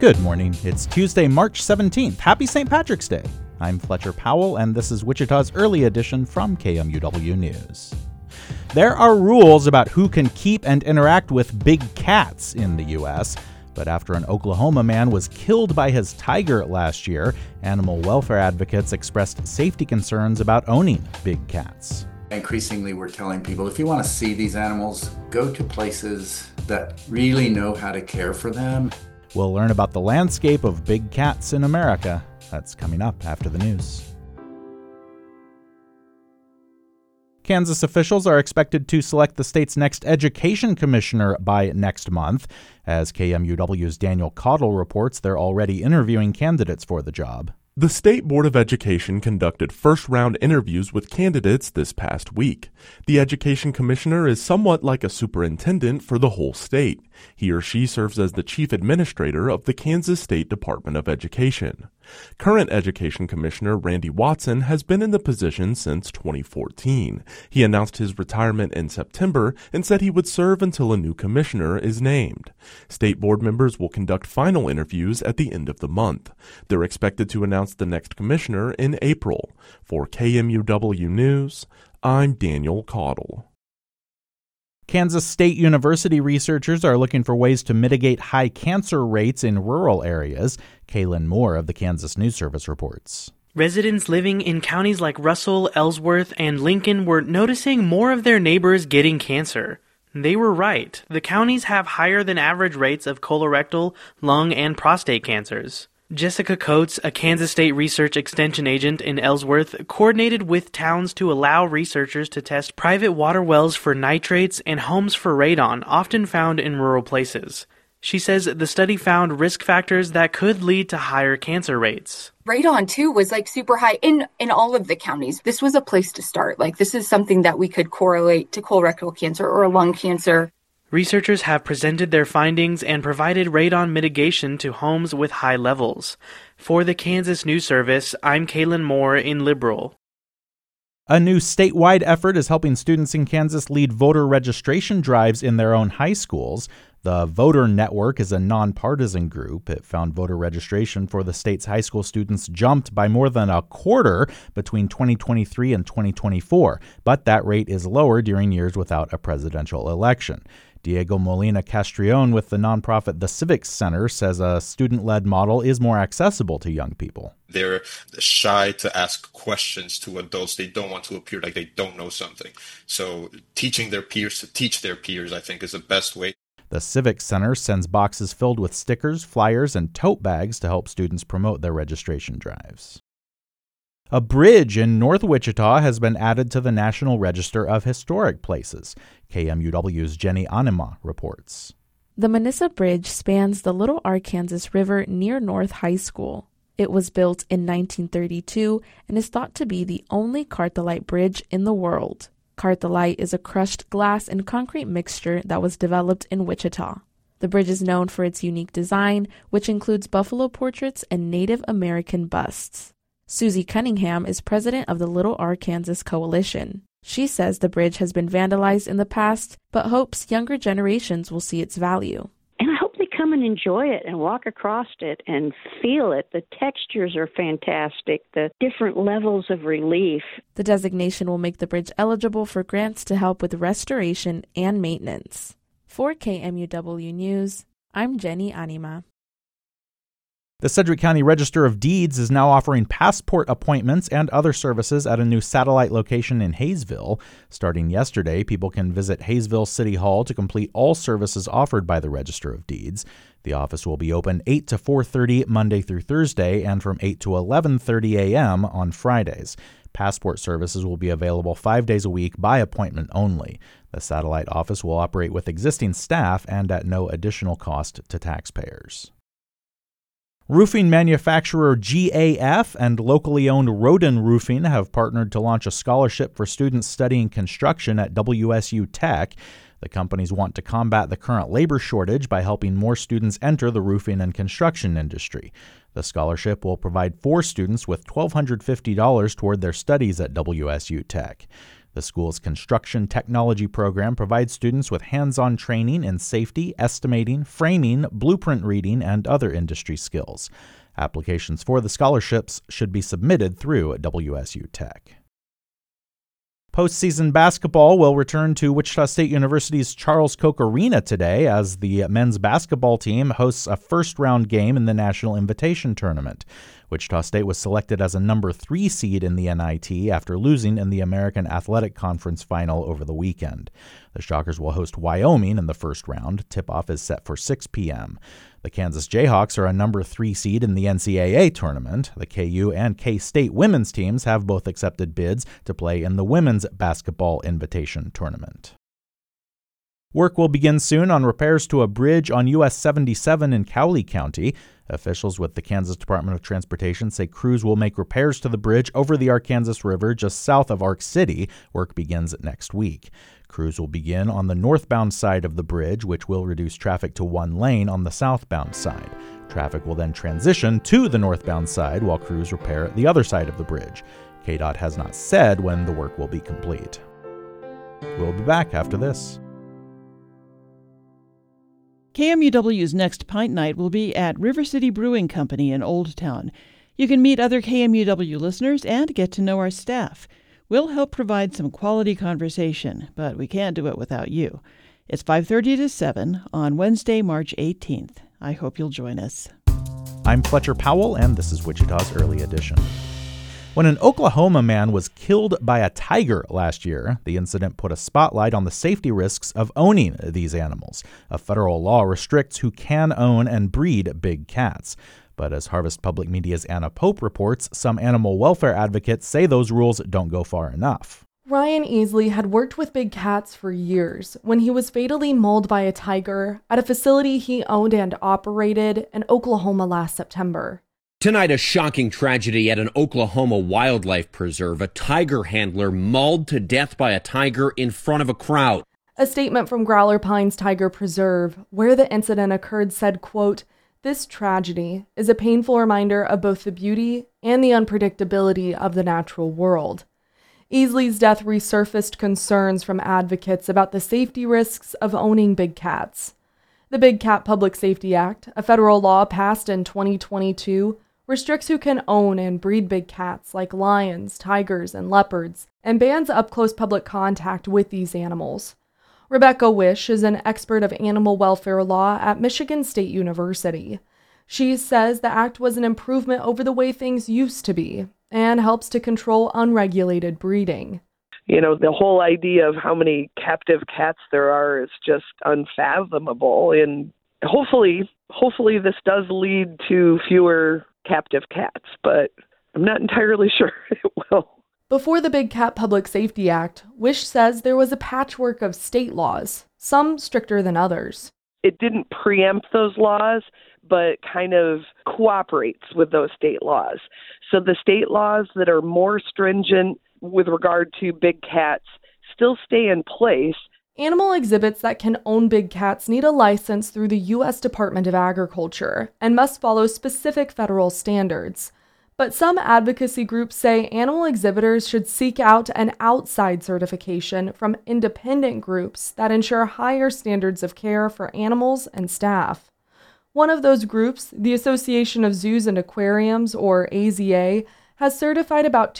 Good morning. It's Tuesday, March 17th. Happy St. Patrick's Day. I'm Fletcher Powell, and this is Wichita's early edition from KMUW News. There are rules about who can keep and interact with big cats in the U.S., but after an Oklahoma man was killed by his tiger last year, animal welfare advocates expressed safety concerns about owning big cats. Increasingly, we're telling people, if you want to see these animals, go to places that really know how to care for them. We'll learn about the landscape of big cats in America. That's coming up after the news. Kansas officials are expected to select the state's next education commissioner by next month. As KMUW's Daniel Caudle reports, they're already interviewing candidates for the job. The State Board of Education conducted first-round interviews with candidates this past week. The Education Commissioner is somewhat like a superintendent for the whole state. He or she serves as the chief administrator of the Kansas State Department of Education. Current Education Commissioner Randy Watson has been in the position since 2014. He announced his retirement in September and said he would serve until a new commissioner is named. State board members will conduct final interviews at the end of the month. They're expected to announce the next commissioner in April. For KMUW News, I'm Daniel Caudle. Kansas State University researchers are looking for ways to mitigate high cancer rates in rural areas. Kaylin Moore of the Kansas News Service reports. Residents living in counties like Russell, Ellsworth, and Lincoln were noticing more of their neighbors getting cancer. They were right. The counties have higher than average rates of colorectal, lung, and prostate cancers. Jessica Coates, a Kansas State Research Extension agent in Ellsworth, coordinated with towns to allow researchers to test private water wells for nitrates and homes for radon, often found in rural places. She says the study found risk factors that could lead to higher cancer rates. Radon, too, was super high in all of the counties. This was a place to start. This is something that we could correlate to colorectal cancer or lung cancer. Researchers have presented their findings and provided radon mitigation to homes with high levels. For the Kansas News Service, I'm Kaylin Moore in Liberal. A new statewide effort is helping students in Kansas lead voter registration drives in their own high schools. The Voter Network is a nonpartisan group. It found voter registration for the state's high school students jumped by more than a quarter between 2023 and 2024, but that rate is lower during years without a presidential election. Diego Molina Castrillon with the nonprofit The Civics Center says a student-led model is more accessible to young people. They're shy to ask questions to adults. They don't want to appear like they don't know something. So teaching their peers to teach their peers, I think, is the best way. The Civics Center sends boxes filled with stickers, flyers, and tote bags to help students promote their registration drives. A bridge in North Wichita has been added to the National Register of Historic Places. KMUW's Jenny Anima reports. The Manissa Bridge spans the Little Arkansas River near North High School. It was built in 1932 and is thought to be the only Carthelite bridge in the world. Carthelite is a crushed glass and concrete mixture that was developed in Wichita. The bridge is known for its unique design, which includes buffalo portraits and Native American busts. Susie Cunningham is president of the Little Arkansas Coalition. She says the bridge has been vandalized in the past, but hopes younger generations will see its value. And I hope they come and enjoy it and walk across it and feel it. The textures are fantastic, the different levels of relief. The designation will make the bridge eligible for grants to help with restoration and maintenance. For KMUW News, I'm Jenny Anima. The Sedgwick County Register of Deeds is now offering passport appointments and other services at a new satellite location in Hayesville. Starting yesterday, people can visit Hayesville City Hall to complete all services offered by the Register of Deeds. The office will be open 8 to 4:30 Monday through Thursday and from 8 to 11:30 a.m. on Fridays. Passport services will be available 5 days a week by appointment only. The satellite office will operate with existing staff and at no additional cost to taxpayers. Roofing manufacturer GAF and locally owned Roden Roofing have partnered to launch a scholarship for students studying construction at WSU Tech. The companies want to combat the current labor shortage by helping more students enter the roofing and construction industry. The scholarship will provide 4 students with $1,250 toward their studies at WSU Tech. The school's construction technology program provides students with hands-on training in safety, estimating, framing, blueprint reading, and other industry skills. Applications for the scholarships should be submitted through WSU Tech. Postseason basketball will return to Wichita State University's Charles Koch Arena today as the men's basketball team hosts a first-round game in the National Invitation Tournament. Wichita State was selected as a number 3 seed in the NIT after losing in the American Athletic Conference final over the weekend. The Shockers will host Wyoming in the first round. Tip-off is set for 6 p.m. The Kansas Jayhawks are a number 3 seed in the NCAA tournament. The KU and K-State women's teams have both accepted bids to play in the Women's Basketball Invitation Tournament. Work will begin soon on repairs to a bridge on US 77 in Cowley County. Officials with the Kansas Department of Transportation say crews will make repairs to the bridge over the Arkansas River just south of Ark City. Work begins next week. Crews will begin on the northbound side of the bridge, which will reduce traffic to 1 lane on the southbound side. Traffic will then transition to the northbound side while crews repair the other side of the bridge. KDOT has not said when the work will be complete. We'll be back after this. KMUW's next Pint Night will be at River City Brewing Company in Old Town. You can meet other KMUW listeners and get to know our staff. We'll help provide some quality conversation, but we can't do it without you. It's 5:30 to 7 on Wednesday, March 18th. I hope you'll join us. I'm Fletcher Powell, and this is Wichita's Early Edition. When an Oklahoma man was killed by a tiger last year, the incident put a spotlight on the safety risks of owning these animals. A federal law restricts who can own and breed big cats. But as Harvest Public Media's Anna Pope reports, some animal welfare advocates say those rules don't go far enough. Ryan Easley had worked with big cats for years when he was fatally mauled by a tiger at a facility he owned and operated in Oklahoma last September. Tonight, a shocking tragedy at an Oklahoma wildlife preserve. A tiger handler mauled to death by a tiger in front of a crowd. A statement from Growler Pines Tiger Preserve, where the incident occurred, said, quote, "This tragedy is a painful reminder of both the beauty and the unpredictability of the natural world." Easley's death resurfaced concerns from advocates about the safety risks of owning big cats. The Big Cat Public Safety Act, a federal law passed in 2022, restricts who can own and breed big cats like lions, tigers, and leopards, and bans up-close public contact with these animals. Rebecca Wish is an expert of animal welfare law at Michigan State University. She says the act was an improvement over the way things used to be and helps to control unregulated breeding. You know, the whole idea of how many captive cats there are is just unfathomable. And hopefully this does lead to fewer captive cats, but I'm not entirely sure it will. Before the Big Cat Public Safety Act, Wish says there was a patchwork of state laws, some stricter than others. It didn't preempt those laws, but kind of cooperates with those state laws. So the state laws that are more stringent with regard to big cats still stay in place. Animal exhibits that can own big cats need a license through the U.S. Department of Agriculture and must follow specific federal standards. But some advocacy groups say animal exhibitors should seek out an outside certification from independent groups that ensure higher standards of care for animals and staff. One of those groups, the Association of Zoos and Aquariums, or AZA, has certified about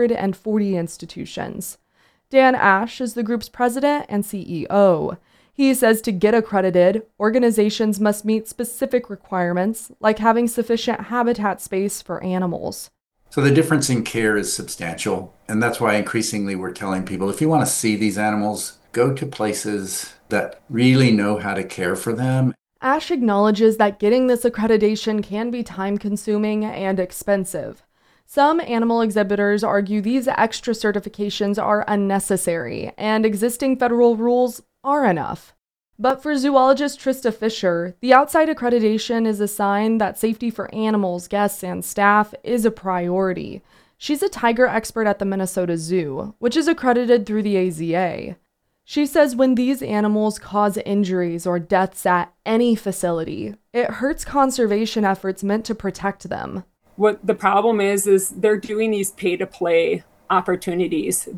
240 institutions. Dan Ash is the group's president and CEO. He says to get accredited, organizations must meet specific requirements, like having sufficient habitat space for animals. So the difference in care is substantial, and that's why increasingly we're telling people, if you want to see these animals, go to places that really know how to care for them. Ash acknowledges that getting this accreditation can be time-consuming and expensive. Some animal exhibitors argue these extra certifications are unnecessary, and existing federal rules are enough. But for zoologist Trista Fisher, the outside accreditation is a sign that safety for animals, guests, and staff is a priority. She's a tiger expert at the Minnesota Zoo, which is accredited through the AZA. She says when these animals cause injuries or deaths at any facility, it hurts conservation efforts meant to protect them. What the problem is they're doing these pay-to-play opportunities. There's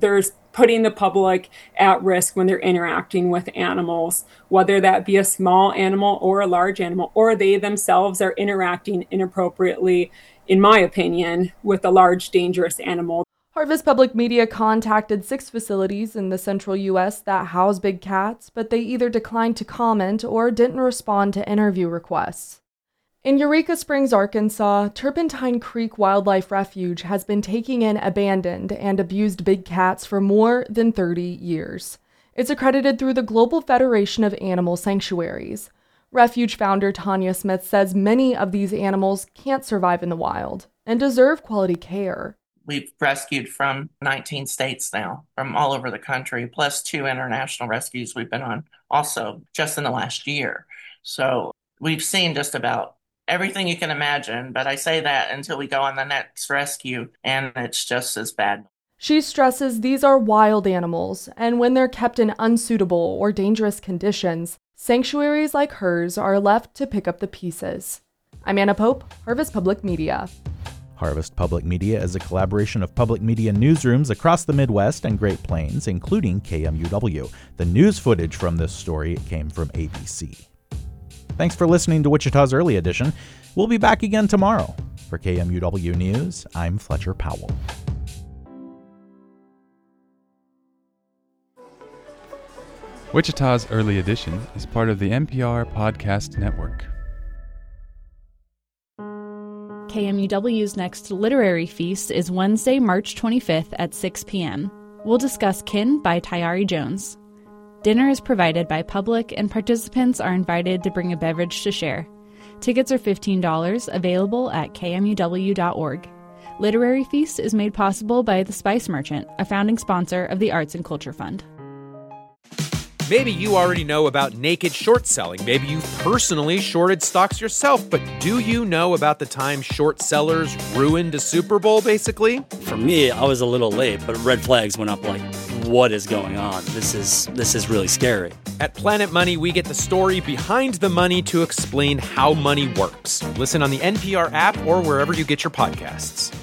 putting the public at risk when they're interacting with animals, whether that be a small animal or a large animal, or they themselves are interacting inappropriately, in my opinion, with a large, dangerous animal. Harvest Public Media contacted 6 facilities in the central U.S. that house big cats, but they either declined to comment or didn't respond to interview requests. In Eureka Springs, Arkansas, Turpentine Creek Wildlife Refuge has been taking in abandoned and abused big cats for more than 30 years. It's accredited through the Global Federation of Animal Sanctuaries. Refuge founder Tanya Smith says many of these animals can't survive in the wild and deserve quality care. We've rescued from 19 states now, from all over the country, plus 2 international rescues we've been on also just in the last year. So we've seen just about everything you can imagine, but I say that until we go on the next rescue, and it's just as bad. She stresses these are wild animals, and when they're kept in unsuitable or dangerous conditions, sanctuaries like hers are left to pick up the pieces. I'm Anna Pope, Harvest Public Media. Harvest Public Media is a collaboration of public media newsrooms across the Midwest and Great Plains, including KMUW. The news footage from this story came from ABC. Thanks for listening to Wichita's Early Edition. We'll be back again tomorrow. For KMUW News, I'm Fletcher Powell. Wichita's Early Edition is part of the NPR Podcast Network. KMUW's next literary feast is Wednesday, March 25th at 6 p.m. We'll discuss Kin by Tayari Jones. Dinner is provided by Public, and participants are invited to bring a beverage to share. Tickets are $15, available at kmuw.org. Literary Feast is made possible by The Spice Merchant, a founding sponsor of the Arts and Culture Fund. Maybe you already know about naked short selling. Maybe you've personally shorted stocks yourself, but do you know about the time short sellers ruined a Super Bowl, basically? For me, I was a little late, but red flags went up like, what is going on? This is really scary. At Planet Money, we get the story behind the money to explain how money works. Listen on the NPR app or wherever you get your podcasts.